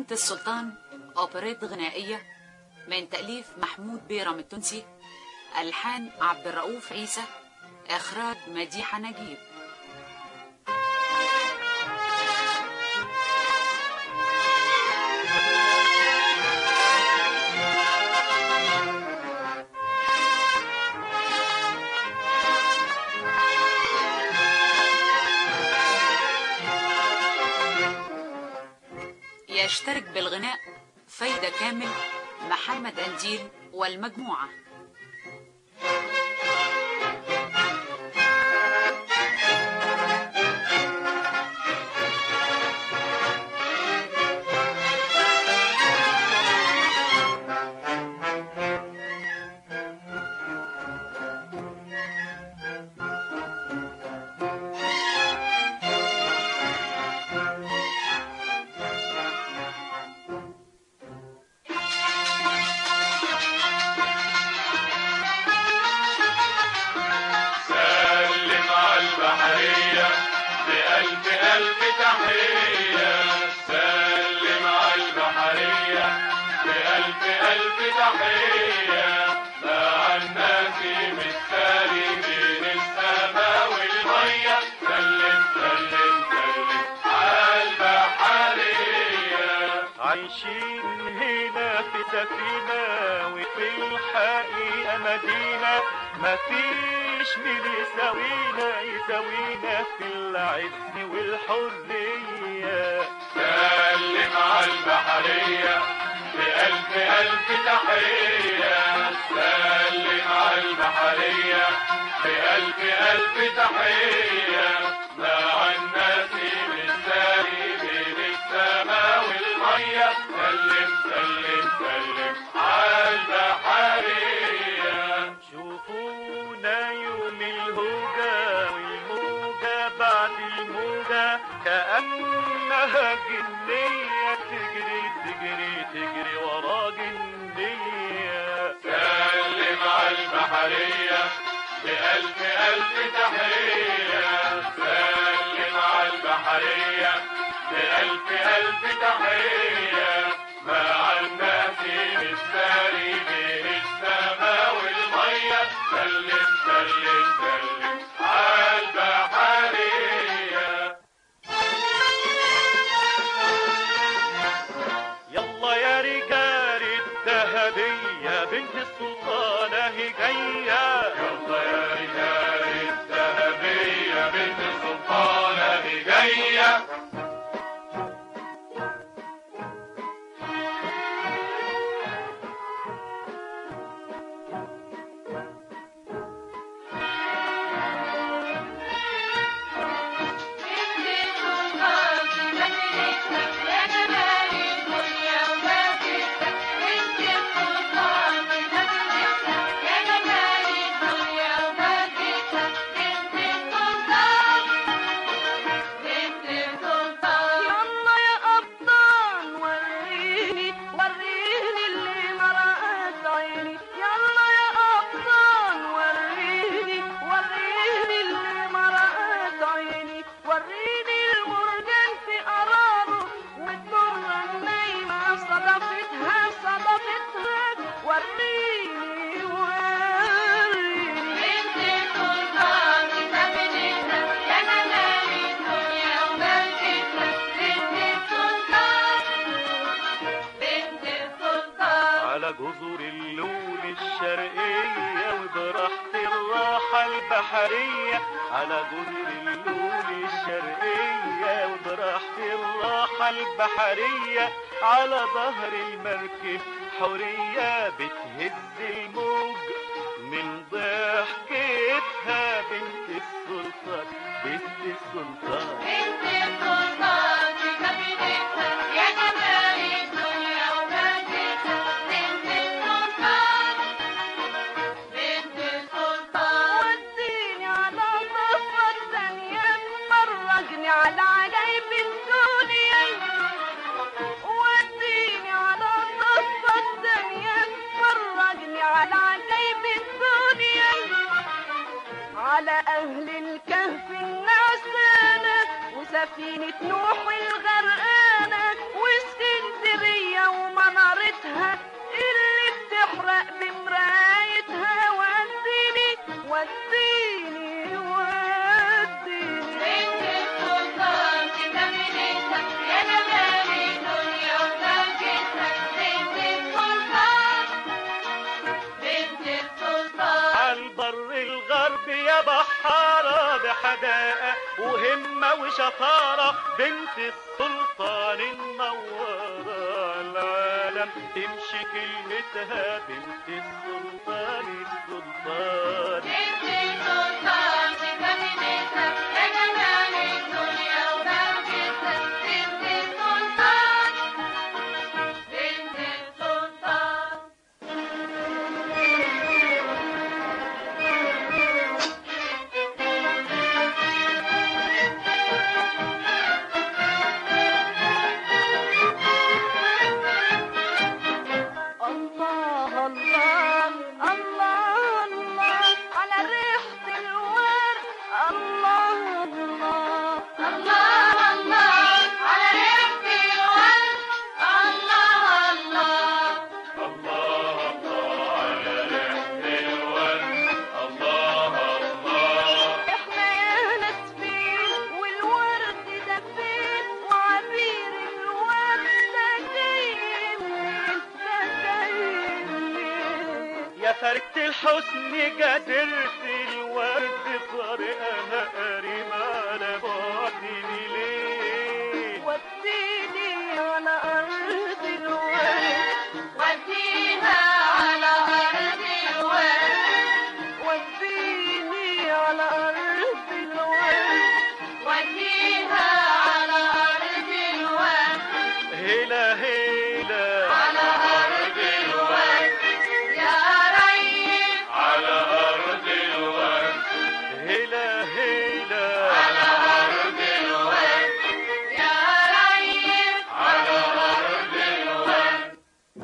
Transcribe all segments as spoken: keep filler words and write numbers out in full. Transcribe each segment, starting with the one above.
بنت السلطان أوبريت غنائية من تأليف محمود بيرم التونسي، ألحان عبد الرؤوف عيسى، إخراج مديحة نجيب. يشترك بالغناء فايدة كامل، محمد أنديل والمجموعة. عايشين هنا في سفينة وفي الحقيقة مدينة، مفيش مين يساوينا يساوينا في العز والحرية. سلم على البحرية بألف ألف تحية، سلم على البحرية بألف ألف تحية، مع النسيم الساري بين السماء والمية، سلم سلم سلم على البحرية. شوفونا يوم الهوجة والموجة بعد الموجة، كأنها جنية تجري تجري تجري ورا جنية. سلم على البحرية بألف ألف تحية، سلم على البحرية بألف ألف تحية، مع النسيم الساري بين السماء والمية، سلم سلم سلم على البحرية. يلا يا رجال الذهبية بنت السلطانة هي جاية، يلا يا رجال الذهبية بنت السلطانة هي جاية. جزر اللون الشرقية وبراحة الراحة البحرية، على جزر اللون الشرقية وبراحة الراحة البحرية، على ظهر المركب حورية بتهز الموج من ضحكتها بنت السلطان بنت السلطان بنت السلطان في كابينتها يا جمال الدنيا ومجدها، بنت السلطان بنت السلطان. وديني على ضفة الدنيا فرجني على عجايب الدنيا، وديني على ضفة الدنيا فرجني على عجايب الدنيا، على أهل الكهف النعسانة وسفينة نوح الغرقانة واسكندرية عينها اللي بتحرق بمرايتها. وديني وديني وديني بنت السلطان بجميلتها يا جمال الدنيا وبهجتها. بنت السلطان بنت السلطان عالبر الغرب يا بحارة بحداقة وهمة وشطارة. بنت السلطان المنورة العالم تمشي كلمتها. بنت السلطان السلطان بنت السلطان بجميلتها يا جمال الدنيا وبهجتها. بنت السلطان بنت السلطان الله الله الله الله على ريحة الورد. الله الله الله الله على ريحة الورد. الله الله الله الله على ريحة الورد. الله الله احنا يا ناس فين والورد ده فين وعبير الورد ده جاي منين ده جاي منين. يا فرقة الحسن قدرت الورد طريقها قريب على بعدني ليه. وديني على أرض الورد. وديها على أرض الورد. وديني على أرض الورد. وديها على أرض الورد. هلا هلا على أرض الورد يا ريس. على أرض الورد. هلا هلا على أرض الورد يا ريس. على أرض الورد.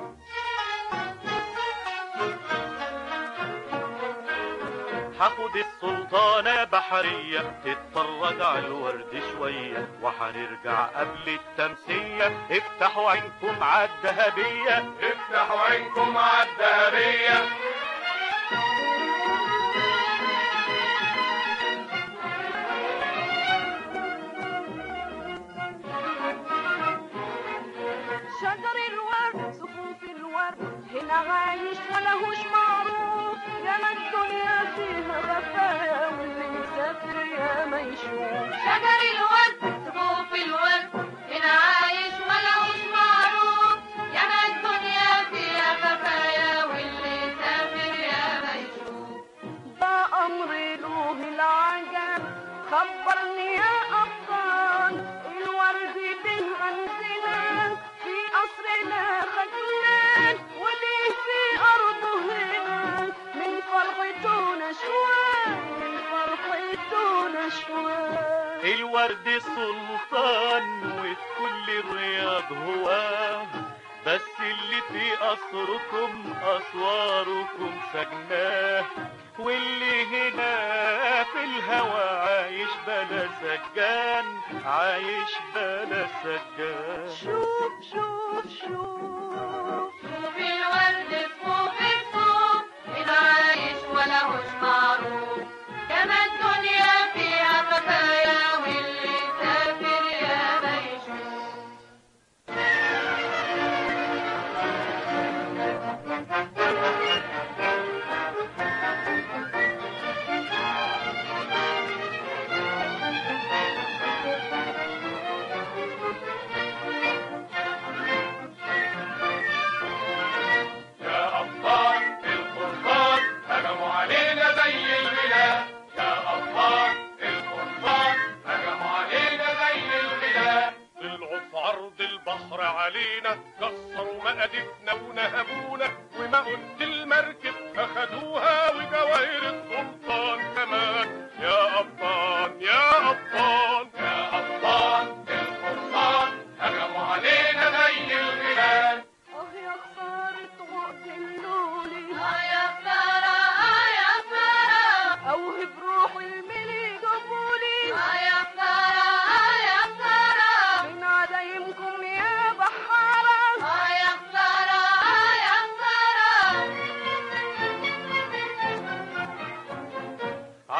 هاخد السلطانة بحرية تتفرج على الورد شوية وهنرجع قبل التمسية. افتحوا عينكم عالذهبية. افتحوا عينكم عالذهبية. شجر الورد صفوف الورد هنا عايش ولهوش معروف. يا ما الدنيا فيها غفايا واللي مسافر يا ما يشوف. شجر الورد صفوف الورد هنا عايش ملهوش معروف. يا ما الدنيا فيها خفايا واللي سافر يا ما يشوف. ده أمر له العجب خبرني يا أبطال. الورد به عندنا في قصرنا خجلان وليه في أرضه هنا من فرحته نشوان. من فرحته نشوان. الورد السلطان وفي كل الرياض هواه. بس اللي في قصركم أسواركم سجناه. واللي هنا في الهوى عايش بلا سجان. عايش بلا سجان. شوف شوف شوف شوف الورد صفوف الصوف هنا عايش ولهوش معروف. يا ما الدنيا فيها خفايا واللي سافر يا ما يشوف. يا أبطال القرطان هجموا علينا زي الغلا. يا أبطال القرطان هجموا علينا زي الغلا. طلعوا في عرض البحر علينا كسروا مقادفنا ونهبونا ومقود المركب أخدوها وجواهر السلطان كمان. يا أبطال يا أبطال يا أبطال القرطان هجموا علينا زي الغلا. اه يا خسارة وقت اللولي. آه يا خسارة آه يا خسارة. اوهب روح الملي جابولي. آه يا خسارة آه يا خسارة. من عدايمكم يا بحارة. آه يا خسارة آه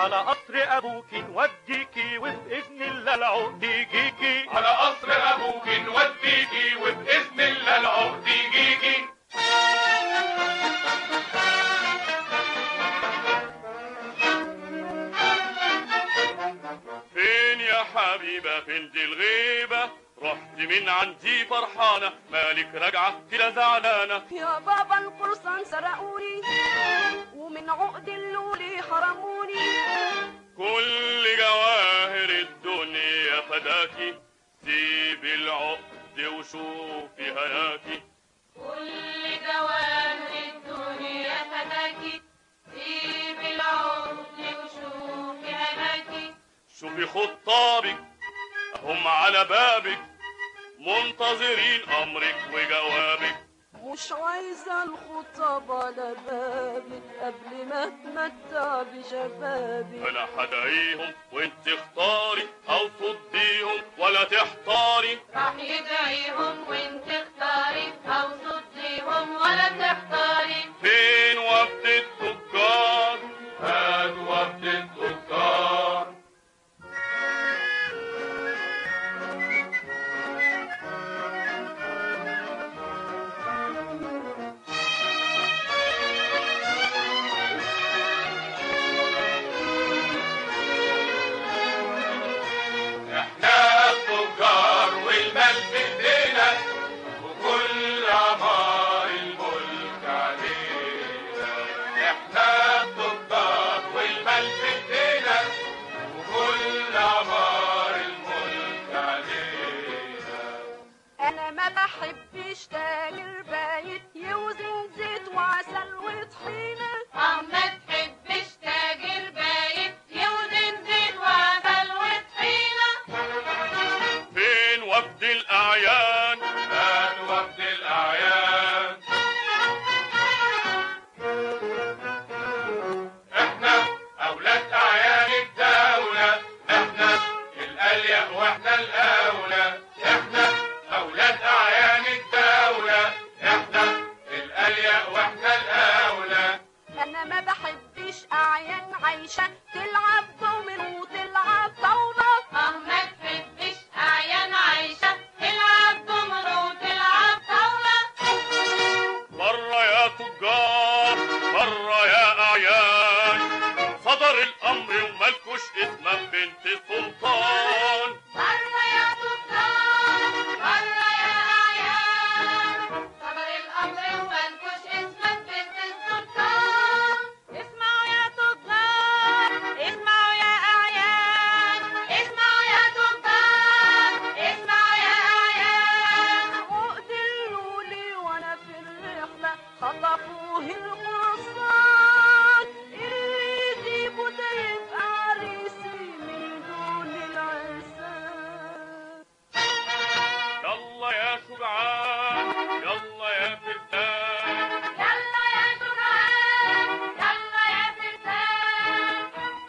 على قصر ابوك نوديكي وباذن الله العقد يجيكي. على قصر ابوك نوديكي وباذن الله العقد يجيكي. فين يا حبيبه فين دي الغيبه؟ رحت من عندي فرحانه مالك راجعه كده زعلانه. يا بابا القرصان سرقوني ومن عقد اللولي حرموني. كل جواهر الدنيا فداكي سيب العقد وشوفي هناكي. كل جواهر الدنيا فداكي سيب العقد وشوفي هناكي. شوفي خطابك هم على بابك منتظرين امرك وجوابك. مش عايزة الخطاب على بابك قبل ما اتمتع بشبابك. انا هدعيهم وانت اختاري او صديهم ولا تحتاري. راح يدعيهم وانت اختاري او صديهم ولا تحتاري. فين وفد التجار؟ هات وفد التجار. احنا التجار والمال في ايدينا وكل عمار الملك علينا. احنا التجار والمال في ايدينا وكل عمار الملك علينا. انا ما بحبش تاجر بايت يوزن زيت وعسل وطحينة. اه ما تحبش تاجر بايت يوزن زيت وعسل وطحينة. فين وفد الاعيان؟ هات وفد الاعيان. احنا اولاد اعيان الدولة. احنا الاليق واحنا الاولى. احنا اولاد اعيان الدولة. احنا الاليق واحنا الاولى. انا ما بحبش اعيان عايشة تلعب دومين وتلعب طاولة. اه ما تحبش اعيان عايشة تلعب دومينو وتلعب طاولة. مرة يا تجار مرة يا اعيان صدر الامر ومالكوش اسمها بنت السلطان. مرة يا تجار مرة يا أعيان صدر الأمر ومالكوش اسمك بنت السلطان. اسمعوا يا تجار اسمعوا يا أعيان اسمعوا يا تجار اسمعوا يا أعيان. عقد اللولي وانا في الرحلة خطفوه القرصان. اللي يجيبه ده يبقى عريسي من دون العرسان. يلا يا شجعان يلا يا فرسان. يلا يا شجعان يلا يا فرسان.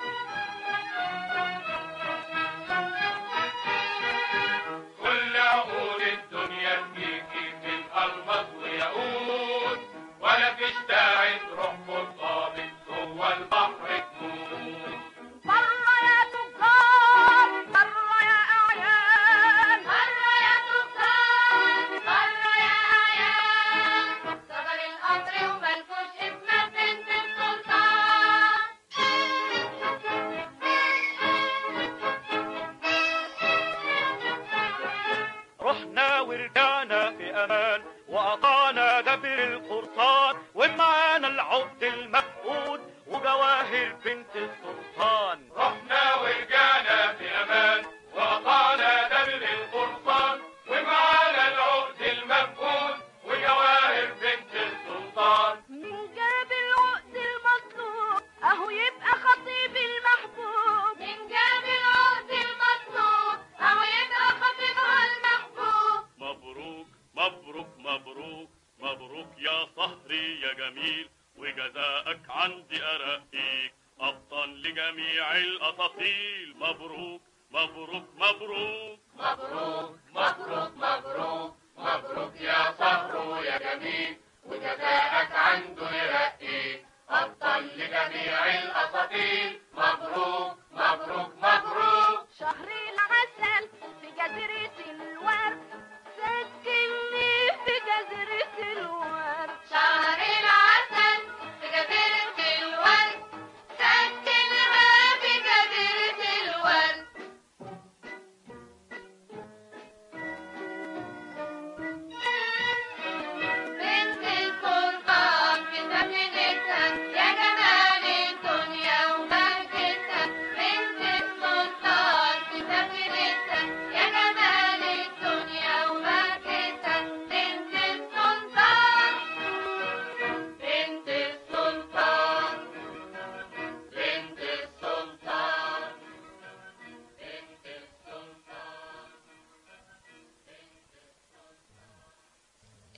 كل عقول الدنيا فيكي من ألمظ وياقوت. ولا فيش داعي تروح خطابك جوه البحر تموت. مرة يا تجار مرة يا أعيان. مرة يا تجار مرة يا أعيان صدر الأمر ومالكوش اسمك بنت السلطان. رحنا ورجعنا في امان وقطعنا دبر القرصان ومعانا العقد المفقود وجواهر بنت السلطان. رحنا ورجعنا في أمان وقطعنا دبر القرصان ومعانا العقد المفقود وجواهر بنت السلطان. من جاب العقد المطلوب أهو يبقى خطيب المحبوب. من جاب العقد المطلوب أهو يبقى خطيبها المحبوب. مبروك مبروك مبروك مبروك يا صهري يا جميل وجزاءك عندي أرقيك أبطال لجميع الأساطيل. مبروك مبروك مبروك مبروك مبروك مبروك مبروك يا صهر يا جميل وجزاءك عنده يرقيك أبطال لجميع الأساطيل. مبروك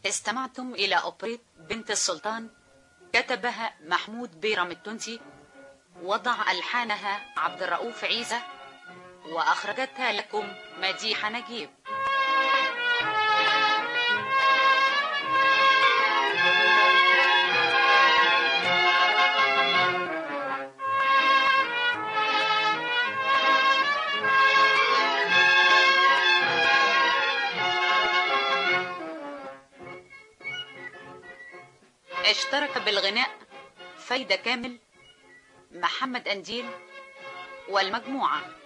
استمعتم إلى أوبريت بنت السلطان، كتبها محمود بيرم التونسي، وضع ألحانها عبد الرؤوف عيسى، وأخرجتها لكم مديحة نجيب. اشترك بالغناء فايدة كامل، محمد أنديل، والمجموعة.